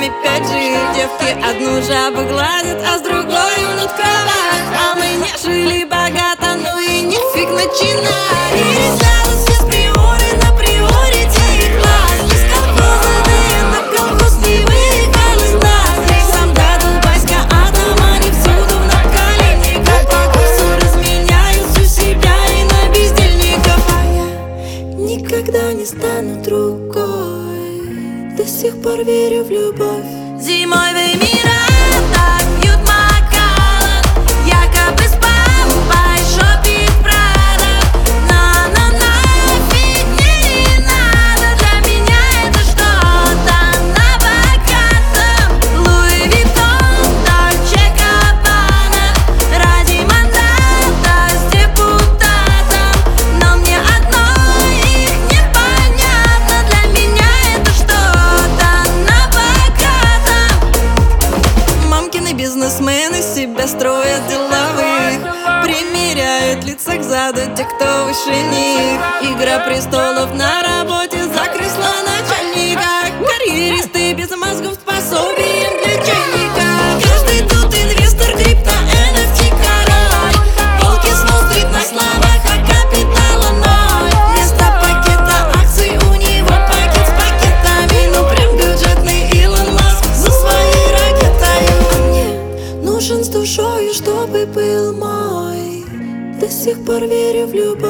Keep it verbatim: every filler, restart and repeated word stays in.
нами пять джи. Девки одну жабу гладят, а с другой унут кровать. А мы не жили богато, ну и не фиг начинать. Перестала все с приори на приорити класс. Из колхоза на колхоз не выехал из нас. Сам до Дубайска атом, они всюду в наколенниках. По курсу разменяют у себя и на бездельников. А я никогда не стану другой, до сих пор верю в любовь. Зимой в Эмиратах пьют макалат, якобы с папой шопит Прада. Но, но нафиг мне не надо, для меня это что-то на богатом. Луи Виттон, Дольче Габбана, ради мандата с депутатом. Но мне одно их непонятно, для меня это что-то на богатом. Мамкины бизнесмены себя строят деловых, примеряют лица к заду те, кто выше них. Игра престолов на работе за кресло начальника. Карьеристы без мозгов с пособием для чайника. Каждый тут инвестор, крипто, эн эф ти король. Волки с Уолл-стрит на словах, а капитала ноль. Вместо пакета акций у него пакет с пакетами. Ну прям бюджетный Илон Маск за своей ракетой. А мне нужен с душою, чтобы был мой. До сих пор верю в любовь.